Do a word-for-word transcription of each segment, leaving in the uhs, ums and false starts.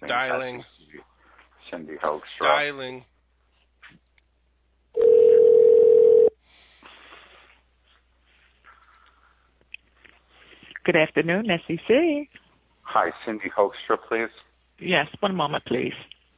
Dialing. Cindy Hoekstra. Dialing. Good afternoon, S E C. Hi, Cindy Hoekstra, please. Yes, one moment, please.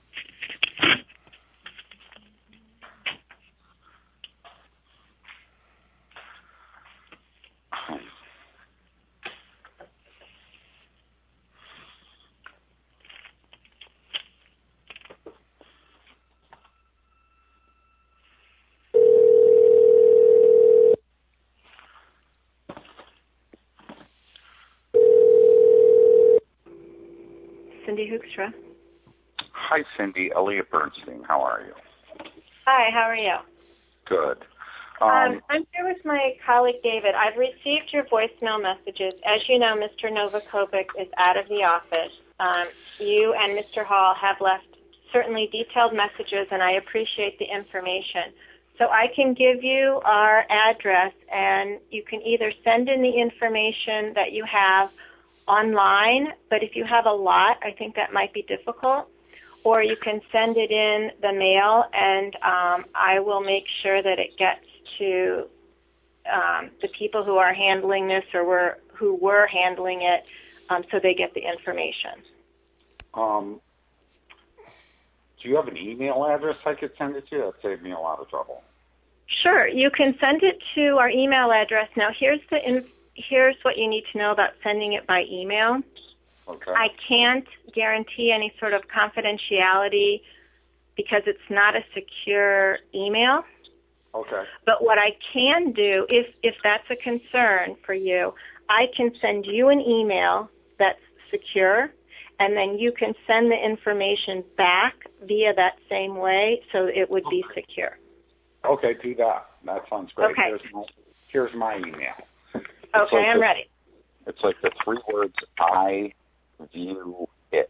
Cindy Hoekstra. Hi, Cindy. Elliot Bernstein. How are you? Hi, how are you? Good. Um, Um, I'm here with my colleague David. I've received your voicemail messages. As you know, Mister Novakovic is out of the office. Um, you and Mister Hall have left certainly detailed messages, and I appreciate the information. So I can give you our address, and you can either send in the information that you have online, but if you have a lot, I think that might be difficult, or you can send it in the mail, and um, I will make sure that it gets to um, the people who are handling this or were, who were handling it, um, so they get the information. um, do you have an email address I could send it to? That saved me a lot of trouble. Sure, you can send it to our email address. Now, here's the in, here's what you need to know about sending it by email. Okay. I can't guarantee any sort of confidentiality because it's not a secure email. Okay. But what I can do, if, if that's a concern for you, I can send you an email that's secure, and then you can send the information back via that same way, so it would be Okay. secure. Okay, do that. That sounds great. Okay. Here's my, here's my email. It's Okay, like I'm the, ready. It's like the three words, I view it.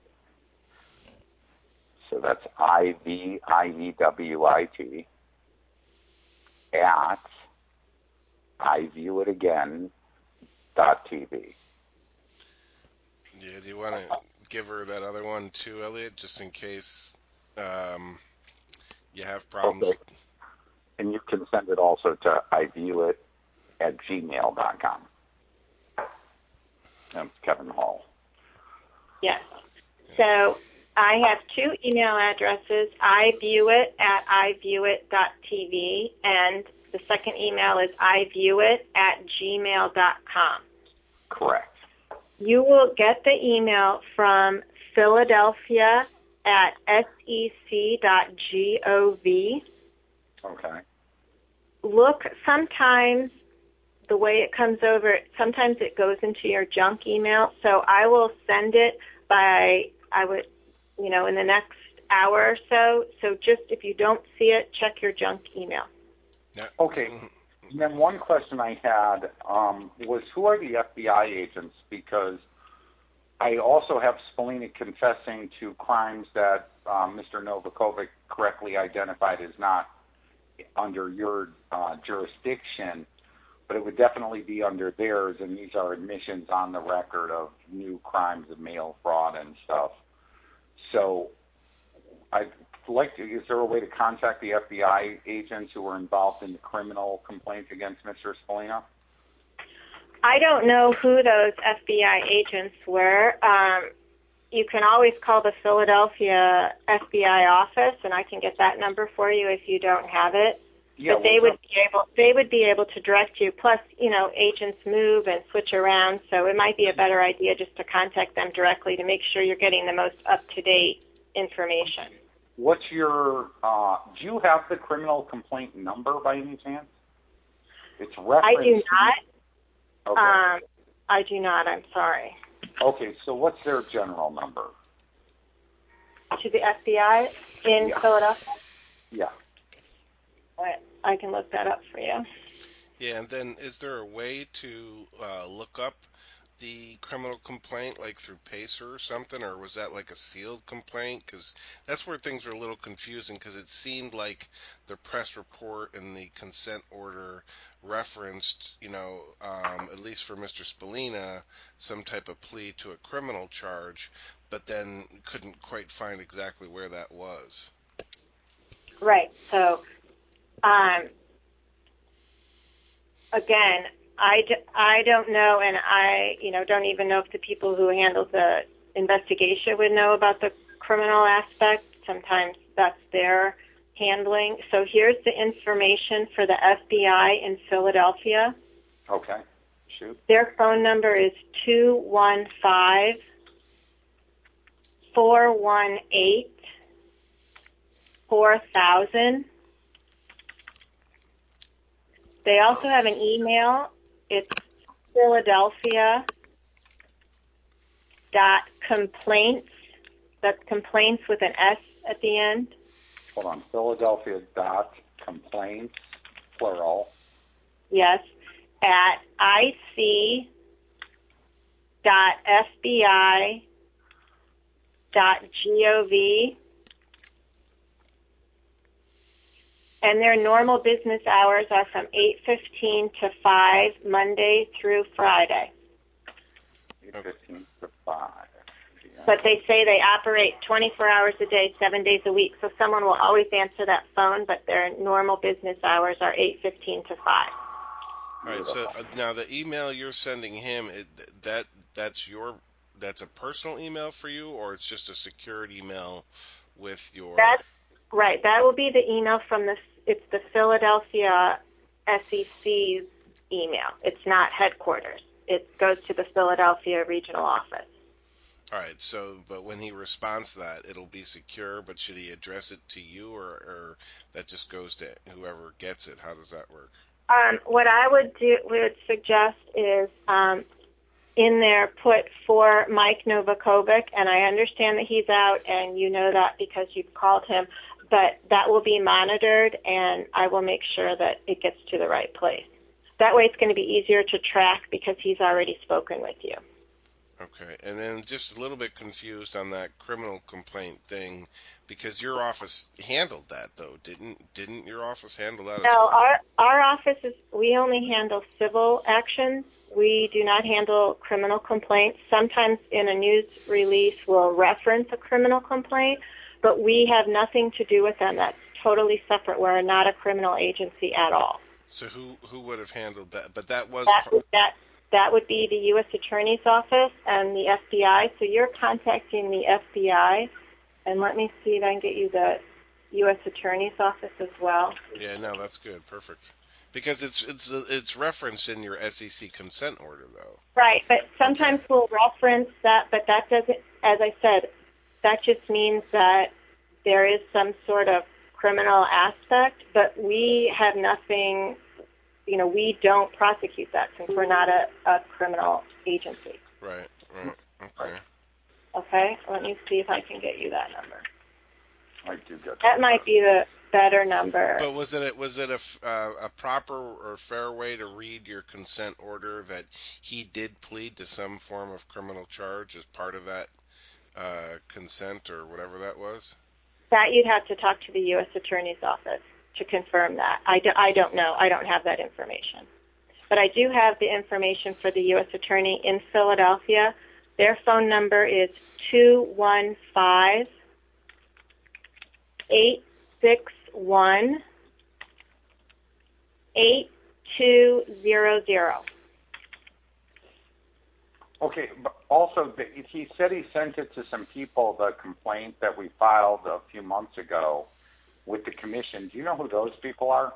So that's I V I E W I T at I view it again dot T V. Yeah, do you want to give her that other one too, Elliot, just in case um, you have problems? Okay. And you can send it also to I view it at gmail dot com. That's Kevin Hall. Yes. So I have two email addresses, iviewit at iviewit dot T V, and the second email is iviewit at gmail dot com. Correct. You will get the email from Philadelphia at sec dot gov. Okay. Look, sometimes the way it comes over, sometimes it goes into your junk email, so I will send it by, I would, you know, in the next hour or so. So just if you don't see it, check your junk email. Yeah. Okay. And then one question I had um, was, who are the F B I agents? Because I also have Spalina confessing to crimes that um, Mister Novakovic correctly identified as not under your uh, jurisdiction, but it would definitely be under theirs, and these are admissions on the record of new crimes of mail fraud and stuff. So I'd like to, is there a way to contact the F B I agents who were involved in the criminal complaint against Mister Spalina? I don't know who those F B I agents were. Um, you can always call the Philadelphia F B I office, and I can get that number for you if you don't have it. Yeah, but they well, would be able they would be able to direct you. Plus, you know, agents move and switch around, so it might be a better idea just to contact them directly to make sure you're getting the most up to date information. What's your? Uh, do you have the criminal complaint number by any chance? It's referenced. I do not. Okay. Um, I do not. I'm sorry. Okay, so what's their general number? To the F B I in Yeah. Philadelphia? Yeah. I can look that up for you. Yeah, and then is there a way to uh, look up the criminal complaint, like through Pacer or something, or was that like a sealed complaint? Because that's where things are a little confusing, because it seemed like the press report and the consent order referenced, you know, um, at least for Mister Spalina, some type of plea to a criminal charge, but then couldn't quite find exactly where that was. Right. So, um, again, I, d- I don't know, and I, you know, don't even know if the people who handle the investigation would know about the criminal aspect. Sometimes that's their handling. So here's the information for the F B I in Philadelphia. Okay. Shoot. Their phone number is two one five, four one eight, four thousand. They also have an email. It's Philadelphia dot complaints. That's complaints with an S at the end. Hold on. Philadelphia dot complaints, plural. Yes. At ic dot fbi dot gov. And their normal business hours are from eight fifteen to five, Monday through Friday. eight fifteen to five. Yeah. But they say they operate twenty-four hours a day, seven days a week, so someone will always answer that phone, but their normal business hours are eight fifteen to five. All right. So uh, now the email you're sending him, it, that that's your that's a personal email for you, or it's just a secured email with your. That's right. That will be the email from the. It's the Philadelphia S E C's email. It's not headquarters. It goes to the Philadelphia regional office. All right. So, but when he responds to that, it'll be secure. But should he address it to you, or, or that just goes to whoever gets it? How does that work? Um, what I would do would suggest is um, in there put for Mike Novakovic, and I understand that he's out, and you know that because you've called him, but that will be monitored, and I will make sure that it gets to the right place. That way it's going to be easier to track because he's already spoken with you. Okay, and then just a little bit confused on that criminal complaint thing, because your office handled that though, didn't didn't your office handle that as No, well? our our office is we only handle civil actions. We do not handle criminal complaints. Sometimes in a news release we'll reference a criminal complaint, but we have nothing to do with them. That's totally separate. We're not a criminal agency at all. So who who would have handled that? But that was That part. that that would be the U S Attorney's Office and the F B I. So you're contacting the F B I, and let me see if I can get you the U S Attorney's Office as well. Yeah, no, that's good, perfect. Because it's it's it's referenced in your S E C consent order though. Right, but sometimes Okay. we'll reference that, but that doesn't, as I said, that just means that there is some sort of criminal aspect, but we have nothing, you know, we don't prosecute that since we're not a, a criminal agency. Right. Right. Okay. Okay, let me see if I can get you that number. I do get that. That might be the better number. But was it a, was it a, f- uh, a proper or fair way to read your consent order that he did plead to some form of criminal charge as part of that uh, consent or whatever that was? That you'd have to talk to the U S Attorney's Office to confirm that. I, do, I don't know. I don't have that information. But I do have the information for the U S Attorney in Philadelphia. Their phone number is two one five, eight six one, eight two zero zero. Okay, but also, the- he said he sent it to some people, the complaint that we filed a few months ago with the commission. Do you know who those people are?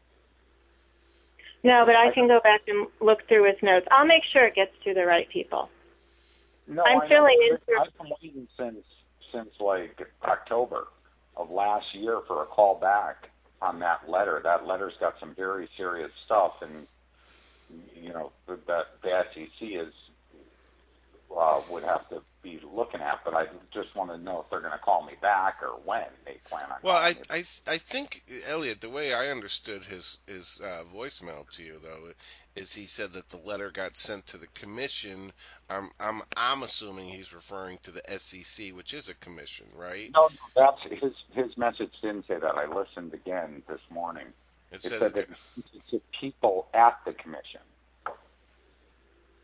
No, but I can go back and look through his notes. I'll make sure it gets to the right people. No, I'm I filling know. in through- I've been waiting since, since like October of last year for a call back on that letter. That letter's got some very serious stuff, and, you know, that the S E C is Uh, would have to be looking at, but I just want to know if they're going to call me back or when they plan on Well, calling I, me. I, I think, Elliot, the way I understood his, his uh, voicemail to you, though, is he said that the letter got sent to the commission. I'm, I'm, I'm assuming he's referring to the S E C, which is a commission, right? No, no, that's his his message didn't say that. I listened again this morning. It It said, said it, that it's to people at the commission.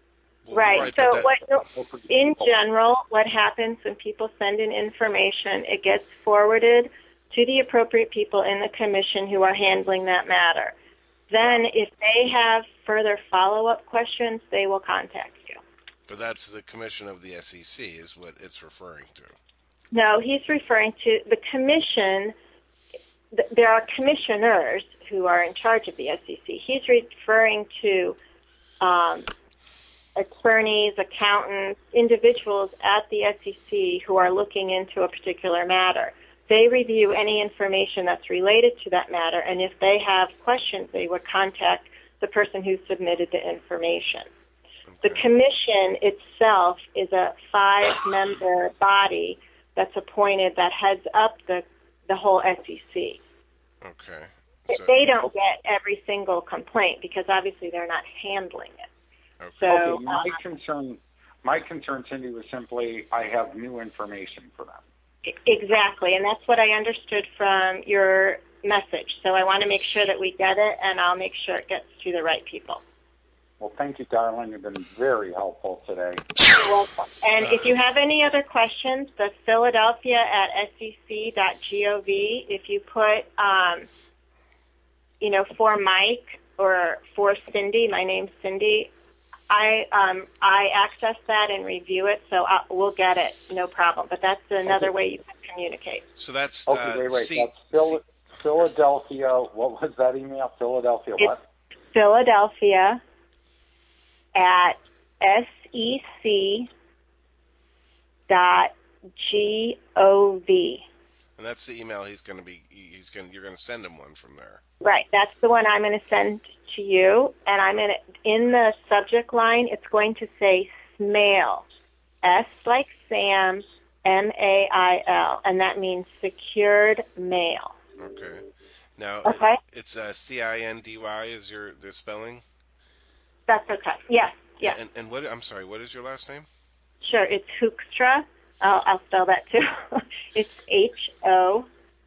Well, Right. right, So but that, what, in general, what happens when people send in information, it gets forwarded to the appropriate people in the commission who are handling that matter. Then if they have further follow-up questions, they will contact you. but that's the commission of the S E C is what it's referring to. No, he's referring to the commission. th- There are commissioners who are in charge of the S E C. He's referring to um, attorneys, accountants, individuals at the S E C who are looking into a particular matter. They review any information that's related to that matter, and if they have questions, they would contact the person who submitted the information. The Okay. commission itself is a five-member body that's appointed that heads up the, the whole S E C. Okay. So, They don't get every single complaint because obviously they're not handling it. okay. So Okay, my concern, my concern, Cindy, was simply I have new information for them. Exactly, and that's what I understood from your message. So I want to make sure that we get it, and I'll make sure it gets to the right people. Well, thank you, darling. You've been very helpful today. You're welcome. And if you have any other questions, the Philadelphia at sec dot gov, if you put, um, you know, for Mike or for Cindy, my name's Cindy, I um, I access that and review it, so I, we'll get it, no problem. But that's another Okay. way you can communicate. So that's Okay, uh, wait, wait. C, That's Phil- C- Philadelphia. What was that email? Philadelphia It's what? Philadelphia at sec dot gov. and that's the email he's going to be. He's going. You're going to send him one from there. Right, that's the one I'm going to send to you, and I'm going to, in the subject line, it's going to say SMAIL, S like Sam, M A I L, and that means secured mail. Okay. Now Okay? it, it's uh, C I N D Y is your the spelling. That's okay. Yes, yes, And and what? I'm sorry. What is your last name? sure. It's Hoekstra. I'll, I'll spell that too. It's H O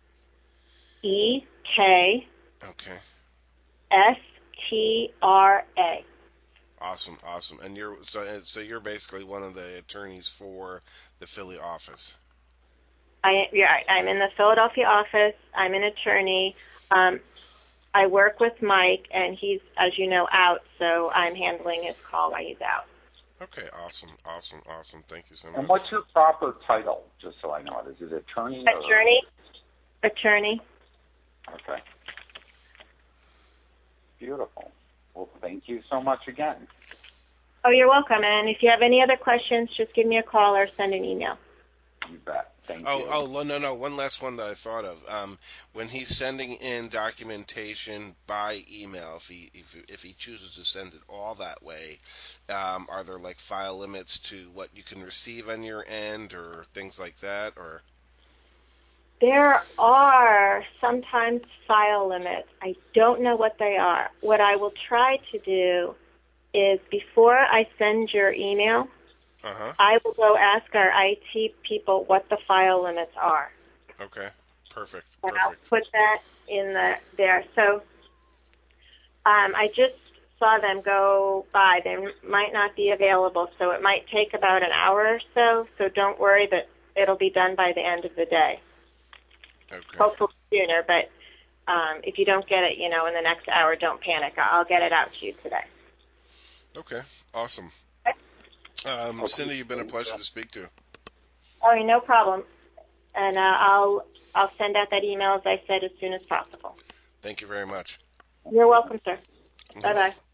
E K Okay. S T R A. Awesome. Awesome. And you're so so you're basically one of the attorneys for the Philly office. I, yeah, I'm in the Philadelphia office. I'm an attorney. Um, I work with Mike, and he's, as you know, out, so I'm handling his call while he's out. Okay. Awesome. Awesome. Awesome. Thank you so much. And what's your proper title, just so I know it? Is it attorney? Or... Attorney? Attorney. Okay. Beautiful. Well, thank you so much again. Oh, you're welcome. And if you have any other questions, just give me a call or send an email. You bet. Thank Oh, you. oh, well, no, no. One last one that I thought of. Um, when he's sending in documentation by email, if he if, if he chooses to send it all that way, um, are there like file limits to what you can receive on your end, or things like that, or? There are sometimes file limits. I don't know what they are. What I will try to do is before I send your email, Uh huh. I will go ask our I T people what the file limits are. Okay. Perfect. And I'll Perfect. put that in the there. So um, I just saw them go by. They might not be available, so it might take about an hour or so. So don't worry that it'll be done by the end of the day. Okay. Hopefully sooner, but um, if you don't get it, you know, in the next hour, don't panic. I'll get it out to you today. Okay. Awesome. Um, Okay. Cindy, you've been a pleasure to speak to. Oh, no problem. And uh, I'll I'll send out that email, as I said, as soon as possible. Thank you very much. You're welcome, sir. Mhm. Bye-bye.